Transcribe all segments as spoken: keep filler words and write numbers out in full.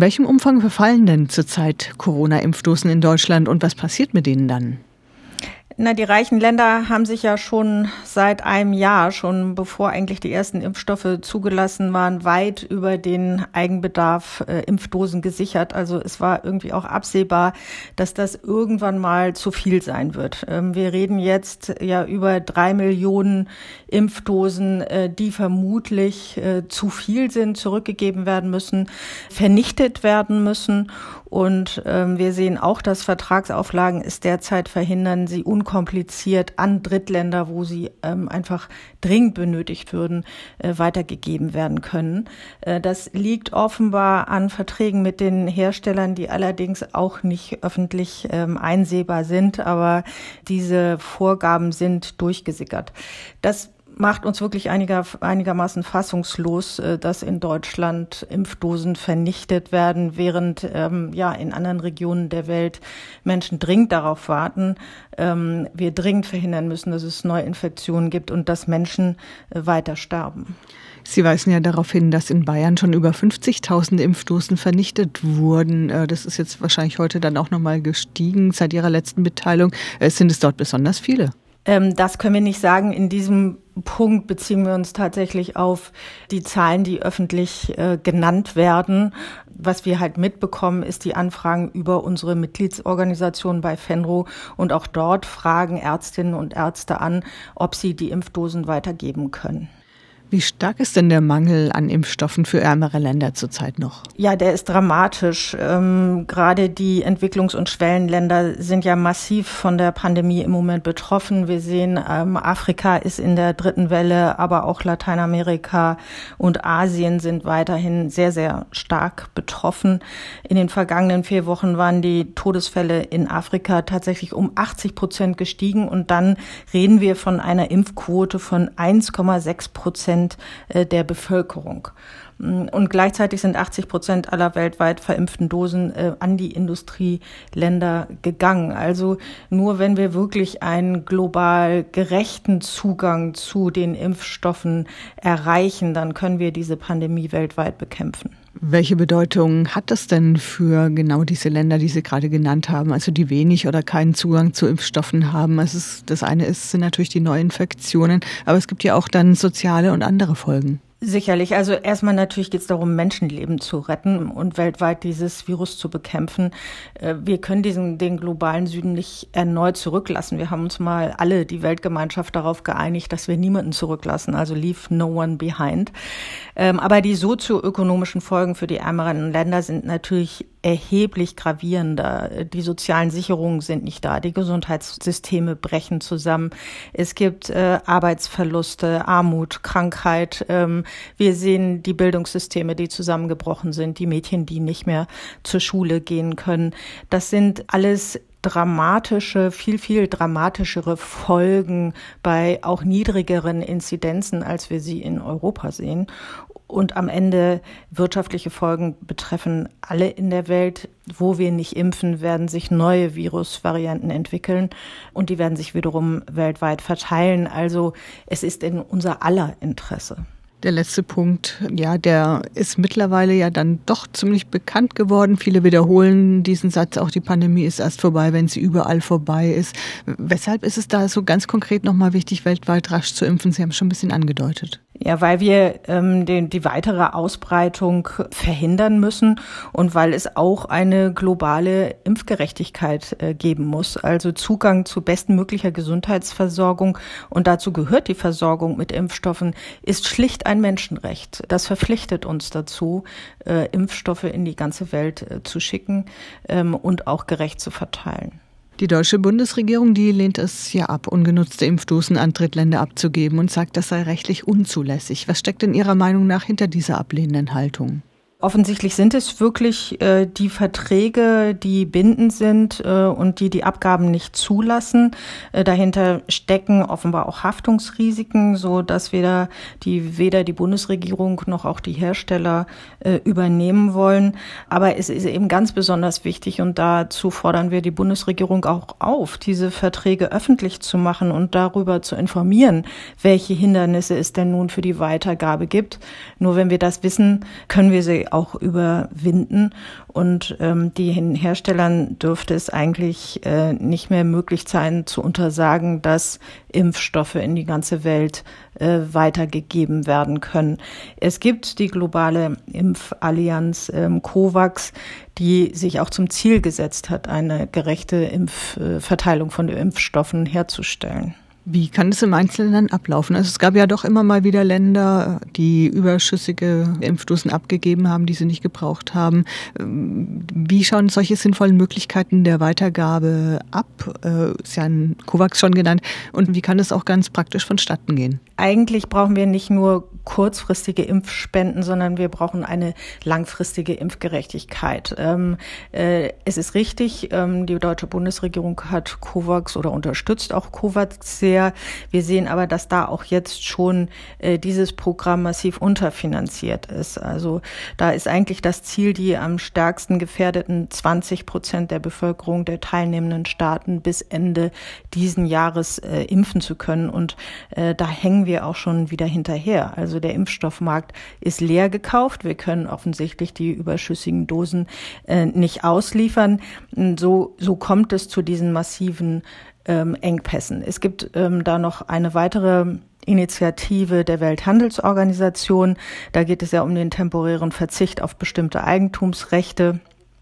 welchem Umfang verfallen denn zurzeit Corona-Impfdosen in Deutschland und was passiert mit denen dann? Na, die reichen Länder haben sich ja schon seit einem Jahr, schon bevor eigentlich die ersten Impfstoffe zugelassen waren, weit über den Eigenbedarf äh, Impfdosen gesichert. Also es war irgendwie auch absehbar, dass das irgendwann mal zu viel sein wird. Ähm, wir reden jetzt ja über drei Millionen Impfdosen, äh, die vermutlich äh, zu viel sind, zurückgegeben werden müssen, vernichtet werden müssen. Und ähm, wir sehen auch, dass Vertragsauflagen es derzeit verhindern, sie unkompliziert an Drittländer, wo sie ähm, einfach dringend benötigt würden, äh, weitergegeben werden können. Äh, das liegt offenbar an Verträgen mit den Herstellern, die allerdings auch nicht öffentlich ähm, einsehbar sind, aber diese Vorgaben sind durchgesickert. Das macht uns wirklich einiger, einigermaßen fassungslos, dass in Deutschland Impfdosen vernichtet werden, während ähm, ja in anderen Regionen der Welt Menschen dringend darauf warten. Ähm, wir dringend verhindern müssen, dass es Neuinfektionen gibt und dass Menschen äh, weiter sterben. Sie weisen ja darauf hin, dass in Bayern schon über fünfzigtausend Impfdosen vernichtet wurden. Das ist jetzt wahrscheinlich heute dann auch nochmal gestiegen seit Ihrer letzten Mitteilung. Sind es dort besonders viele? Ähm, das können wir nicht sagen. In diesem Punkt beziehen wir uns tatsächlich auf die Zahlen, die öffentlich äh, genannt werden. Was wir halt mitbekommen, ist die Anfragen über unsere Mitgliedsorganisation bei Fenro. Und auch dort fragen Ärztinnen und Ärzte an, ob sie die Impfdosen weitergeben können. Wie stark ist denn der Mangel an Impfstoffen für ärmere Länder zurzeit noch? Ja, der ist dramatisch. Ähm, gerade die Entwicklungs- und Schwellenländer sind ja massiv von der Pandemie im Moment betroffen. Wir sehen, ähm, Afrika ist in der dritten Welle, aber auch Lateinamerika und Asien sind weiterhin sehr, sehr stark betroffen. In den vergangenen vier Wochen waren die Todesfälle in Afrika tatsächlich um achtzig Prozent gestiegen. Und dann reden wir von einer Impfquote von eins Komma sechs Prozent der Bevölkerung. Und gleichzeitig sind achtzig Prozent aller weltweit verimpften Dosen äh, an die Industrieländer gegangen. Also nur wenn wir wirklich einen global gerechten Zugang zu den Impfstoffen erreichen, dann können wir diese Pandemie weltweit bekämpfen. Welche Bedeutung hat das denn für genau diese Länder, die Sie gerade genannt haben, also die wenig oder keinen Zugang zu Impfstoffen haben? Also es, das eine ist, sind natürlich die Neuinfektionen, aber es gibt ja auch dann soziale und andere Folgen. Sicherlich. Also erstmal natürlich geht es darum, Menschenleben zu retten und weltweit dieses Virus zu bekämpfen. Wir können diesen, den globalen Süden nicht erneut zurücklassen. Wir haben uns mal alle, die Weltgemeinschaft, darauf geeinigt, dass wir niemanden zurücklassen, also leave no one behind. Aber die sozioökonomischen Folgen für die ärmeren Länder sind natürlich erheblich gravierender. Die sozialen Sicherungen sind nicht da. Die Gesundheitssysteme brechen zusammen. Es gibt äh, Arbeitsverluste, Armut, Krankheit. Ähm, wir sehen die Bildungssysteme, die zusammengebrochen sind, die Mädchen, die nicht mehr zur Schule gehen können. Das sind alles dramatische, viel, viel dramatischere Folgen bei auch niedrigeren Inzidenzen, als wir sie in Europa sehen. Und am Ende wirtschaftliche Folgen betreffen alle in der Welt. Wo wir nicht impfen, werden sich neue Virusvarianten entwickeln und die werden sich wiederum weltweit verteilen. Also es ist in unser aller Interesse. Der letzte Punkt, ja, der ist mittlerweile ja dann doch ziemlich bekannt geworden. Viele wiederholen diesen Satz, auch die Pandemie ist erst vorbei, wenn sie überall vorbei ist. Weshalb ist es da so ganz konkret nochmal wichtig, weltweit rasch zu impfen? Sie haben es schon ein bisschen angedeutet. Ja, weil wir ähm, den, die weitere Ausbreitung verhindern müssen und weil es auch eine globale Impfgerechtigkeit äh, geben muss. Also Zugang zu bestmöglicher Gesundheitsversorgung, und dazu gehört die Versorgung mit Impfstoffen, ist schlicht ein Menschenrecht. Das verpflichtet uns dazu, äh, Impfstoffe in die ganze Welt äh, zu schicken ähm, und auch gerecht zu verteilen. Die deutsche Bundesregierung, die lehnt es ja ab, ungenutzte Impfdosen an Drittländer abzugeben und sagt, das sei rechtlich unzulässig. Was steckt in Ihrer Meinung nach hinter dieser ablehnenden Haltung? Offensichtlich sind es wirklich äh, die Verträge, die bindend sind äh, und die die Abgaben nicht zulassen. Äh, dahinter stecken offenbar auch Haftungsrisiken, so dass weder die weder die Bundesregierung noch auch die Hersteller äh, übernehmen wollen. Aber es ist eben ganz besonders wichtig, und dazu fordern wir die Bundesregierung auch auf, diese Verträge öffentlich zu machen und darüber zu informieren, welche Hindernisse es denn nun für die Weitergabe gibt. Nur wenn wir das wissen, können wir sie wirklich auch überwinden. Und ähm, den Herstellern dürfte es eigentlich äh, nicht mehr möglich sein, zu untersagen, dass Impfstoffe in die ganze Welt äh, weitergegeben werden können. Es gibt die globale Impfallianz ähm, COVAX, die sich auch zum Ziel gesetzt hat, eine gerechte Impf- äh, Verteilung von Impfstoffen herzustellen. Wie kann das im Einzelnen dann ablaufen? Also es gab ja doch immer mal wieder Länder, die überschüssige Impfdosen abgegeben haben, die sie nicht gebraucht haben. Wie schauen solche sinnvollen Möglichkeiten der Weitergabe ab? Ist ja ein COVAX schon genannt. Und wie kann es auch ganz praktisch vonstatten gehen? Eigentlich brauchen wir nicht nur kurzfristige Impfspenden, sondern wir brauchen eine langfristige Impfgerechtigkeit. Ähm, äh, es ist richtig, ähm, die deutsche Bundesregierung hat COVAX oder unterstützt auch COVAX sehr. Wir sehen aber, dass da auch jetzt schon äh, dieses Programm massiv unterfinanziert ist. Also da ist eigentlich das Ziel, die am stärksten gefährdeten zwanzig Prozent der Bevölkerung der teilnehmenden Staaten bis Ende diesen Jahres äh, impfen zu können. Und äh, da hängen wir auch schon wieder hinterher. Also der Impfstoffmarkt ist leer gekauft. Wir können offensichtlich die überschüssigen Dosen äh, nicht ausliefern. So, so kommt es zu diesen massiven ähm, Engpässen. Es gibt ähm, da noch eine weitere Initiative der Welthandelsorganisation. Da geht es ja um den temporären Verzicht auf bestimmte Eigentumsrechte,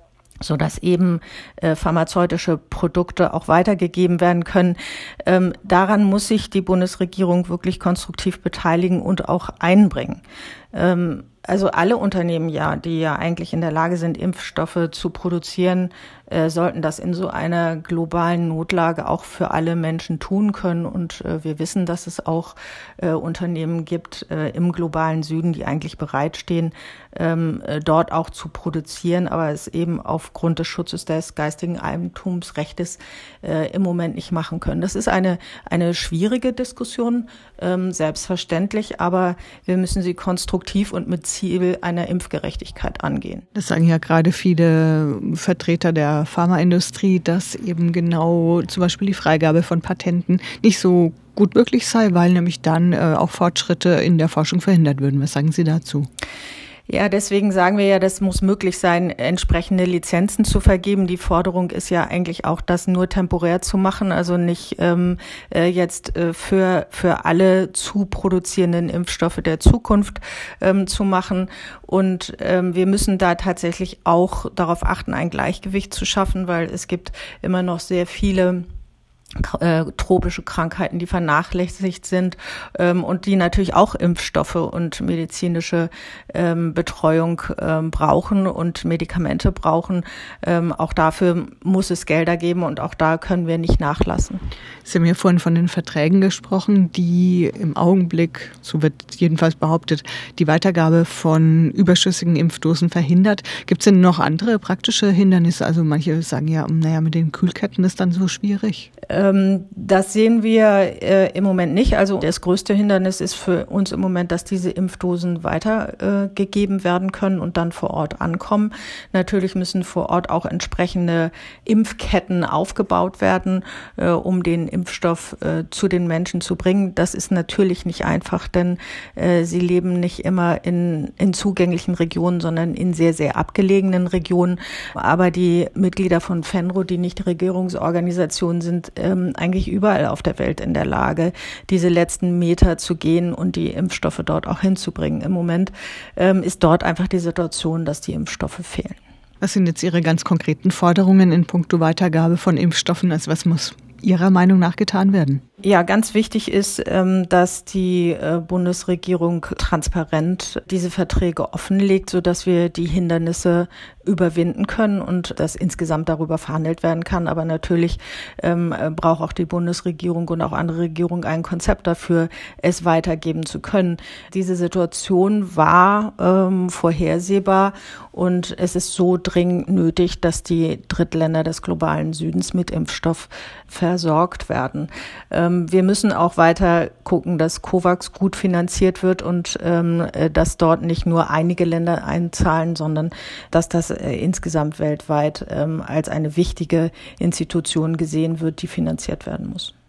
so dass eben äh, pharmazeutische Produkte auch weitergegeben werden können. Ähm, daran muss sich die Bundesregierung wirklich konstruktiv beteiligen und auch einbringen. Ähm, also alle Unternehmen ja, die ja eigentlich in der Lage sind, Impfstoffe zu produzieren, äh, sollten das in so einer globalen Notlage auch für alle Menschen tun können. Und äh, wir wissen, dass es auch äh, Unternehmen gibt äh, im globalen Süden, die eigentlich bereitstehen, ähm, äh, dort auch zu produzieren, aber es eben aufgrund des Schutzes des geistigen Eigentumsrechts äh, im Moment nicht machen können. Das ist eine, eine schwierige Diskussion, ähm, selbstverständlich, aber wir müssen sie konstruktiv und mit Ziel einer Impfgerechtigkeit angehen. Das sagen ja gerade viele Vertreter der Pharmaindustrie, dass eben genau zum Beispiel die Freigabe von Patenten nicht so gut möglich sei, weil nämlich dann äh, auch Fortschritte in der Forschung verhindert würden. Was sagen Sie dazu? Ja, deswegen sagen wir ja, das muss möglich sein, entsprechende Lizenzen zu vergeben. Die Forderung ist ja eigentlich auch, das nur temporär zu machen, also nicht ähm, äh, jetzt äh, für für alle zu produzierenden Impfstoffe der Zukunft ähm, zu machen. Und ähm, wir müssen da tatsächlich auch darauf achten, ein Gleichgewicht zu schaffen, weil es gibt immer noch sehr viele Äh, tropische Krankheiten, die vernachlässigt sind ähm, und die natürlich auch Impfstoffe und medizinische ähm, Betreuung ähm, brauchen und Medikamente brauchen. Ähm, auch dafür muss es Gelder geben und auch da können wir nicht nachlassen. Sie haben ja vorhin von den Verträgen gesprochen, die im Augenblick, so wird jedenfalls behauptet, die Weitergabe von überschüssigen Impfdosen verhindert. Gibt es denn noch andere praktische Hindernisse? Also manche sagen ja, naja, mit den Kühlketten ist dann so schwierig. Das sehen wir äh, im Moment nicht. Also das größte Hindernis ist für uns im Moment, dass diese Impfdosen weitergegeben äh, werden können und dann vor Ort ankommen. Natürlich müssen vor Ort auch entsprechende Impfketten aufgebaut werden, äh, um den Impfstoff äh, zu den Menschen zu bringen. Das ist natürlich nicht einfach, denn äh, sie leben nicht immer in, in zugänglichen Regionen, sondern in sehr, sehr abgelegenen Regionen. Aber die Mitglieder von FENRO, die Nichtregierungsorganisationen sind, äh, eigentlich überall auf der Welt in der Lage, diese letzten Meter zu gehen und die Impfstoffe dort auch hinzubringen. Im Moment ähm, ist dort einfach die Situation, dass die Impfstoffe fehlen. Was sind jetzt Ihre ganz konkreten Forderungen in puncto Weitergabe von Impfstoffen? Also was muss Ihrer Meinung nach getan werden? Ja, ganz wichtig ist, dass die Bundesregierung transparent diese Verträge offenlegt, sodass wir die Hindernisse überwinden können und dass insgesamt darüber verhandelt werden kann. Aber natürlich ähm, braucht auch die Bundesregierung und auch andere Regierungen ein Konzept dafür, es weitergeben zu können. Diese Situation war ähm, vorhersehbar und es ist so dringend nötig, dass die Drittländer des globalen Südens mit Impfstoff versorgt werden. Ähm, wir müssen auch weiter gucken, dass COVAX gut finanziert wird und ähm, dass dort nicht nur einige Länder einzahlen, sondern dass das äh, insgesamt weltweit ähm, als eine wichtige Institution gesehen wird, die finanziert werden muss.